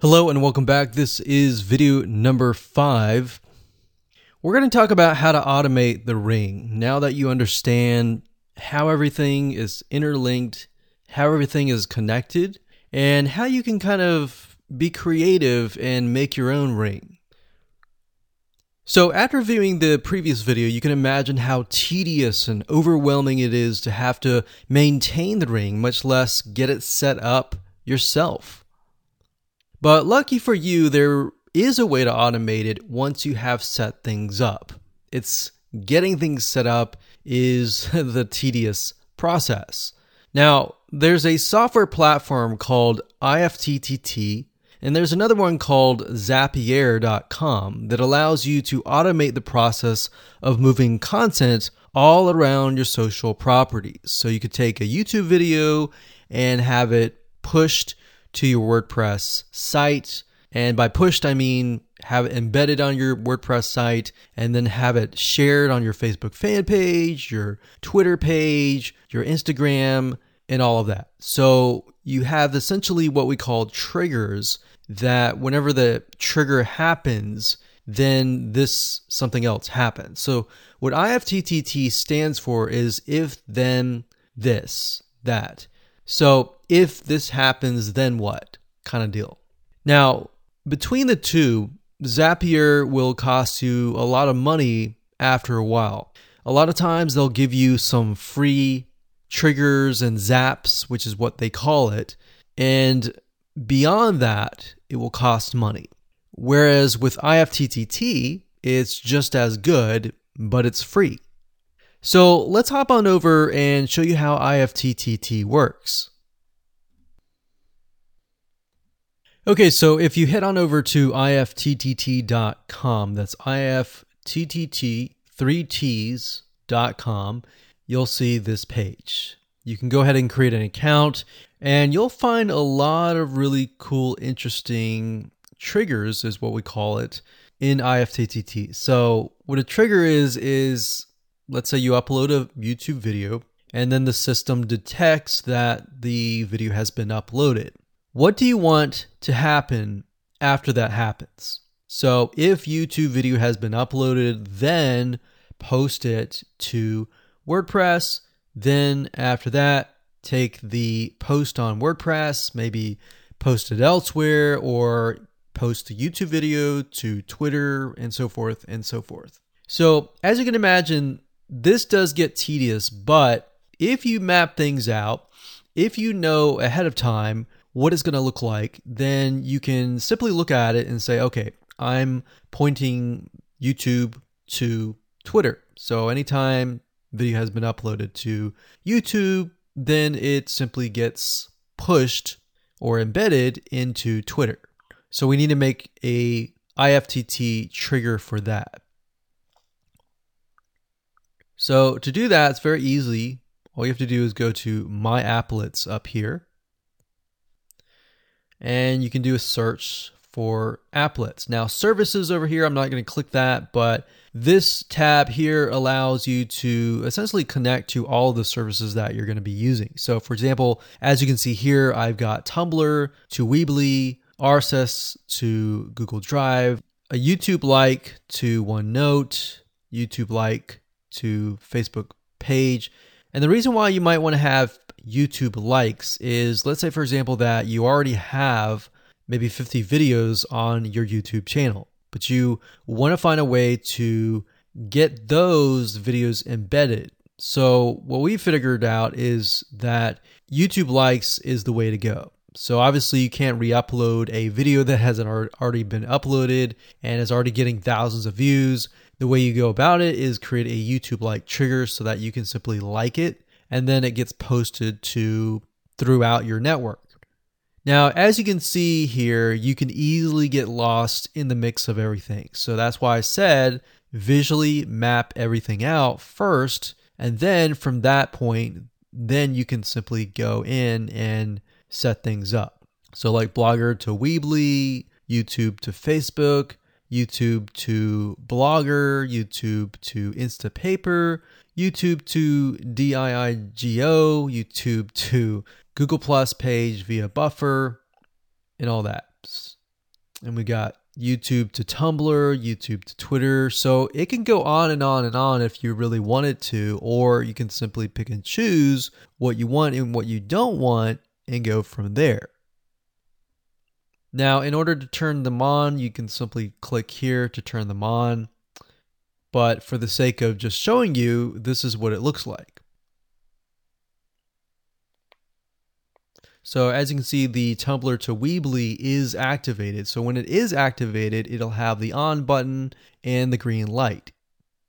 Hello and welcome back. This is video number 5. We're going to talk about how to automate the ring. Now that you understand how everything is interlinked, how everything is connected, and how you can kind of be creative and make your own ring. So after viewing the previous video, you can imagine how tedious and overwhelming it is to have to maintain the ring, much less get it set up yourself. But lucky for you, there is a way to automate it once you have set things up. It's getting things set up is the tedious process. Now, there's a software platform called IFTTT, and there's another one called Zapier.com that allows you to automate the process of moving content all around your social properties. So you could take a YouTube video and have it pushed to your WordPress site. And by pushed, I mean have it embedded on your WordPress site and then have it shared on your Facebook fan page, your Twitter page, your Instagram, and all of that. So you have essentially what we call triggers that whenever the trigger happens, then something else happens. So what IFTTT stands for is if, then, this, that. So if this happens, then what kind of deal. Now, between the two, Zapier will cost you a lot of money after a while. A lot of times they'll give you some free triggers and zaps, which is what they call it. And beyond that, it will cost money. Whereas with IFTTT, it's just as good, but it's free. So let's hop on over and show you how IFTTT works. Okay, so if you head on over to ifttt.com, that's IFTTT, 3Ts.com, you'll see this page. You can go ahead and create an account, and you'll find a lot of really cool, interesting triggers, is what we call it, in IFTTT. So what a trigger is let's say you upload a YouTube video, and then the system detects that the video has been uploaded. What do you want to happen after that happens? So if YouTube video has been uploaded, then post it to WordPress. Then after that, take the post on WordPress, maybe post it elsewhere, or post the YouTube video to Twitter, and so forth and so forth. So as you can imagine, this does get tedious, but if you map things out, if you know ahead of time what it's going to look like, then you can simply look at it and say, okay, I'm pointing YouTube to Twitter. So anytime video has been uploaded to YouTube, then it simply gets pushed or embedded into Twitter. So we need to make a IFTTT trigger for that. So to do that, it's very easy. All you have to do is go to My Applets up here. And you can do a search for applets. Now, services over here, I'm not going to click that, but this tab here allows you to essentially connect to all of the services that you're going to be using. So for example, as you can see here, I've got Tumblr to Weebly, RSS to Google Drive, a YouTube like to OneNote, YouTube like to Facebook page. And the reason why you might want to have YouTube likes is, let's say for example that you already have maybe 50 videos on your YouTube channel, but you want to find a way to get those videos embedded. So what we figured out is that YouTube likes is the way to go. So obviously you can't re-upload a video that hasn't already been uploaded and is already getting thousands of views. The way you go about it is create a YouTube like trigger so that you can simply like it, and then it gets posted to throughout your network. Now, as you can see here, you can easily get lost in the mix of everything. So that's why I said visually map everything out first, and then from that point, then you can simply go in and set things up. So like Blogger to Weebly, YouTube to Facebook, YouTube to Blogger, YouTube to Instapaper, YouTube to DIIGO, YouTube to Google Plus page via Buffer, and all that. And we got YouTube to Tumblr, YouTube to Twitter. So it can go on and on and on if you really want it to, or you can simply pick and choose what you want and what you don't want and go from there. Now, in order to turn them on, you can simply click here to turn them on. But for the sake of just showing you, this is what it looks like. So as you can see, the Tumblr to Weebly is activated. So when it is activated, it'll have the on button and the green light.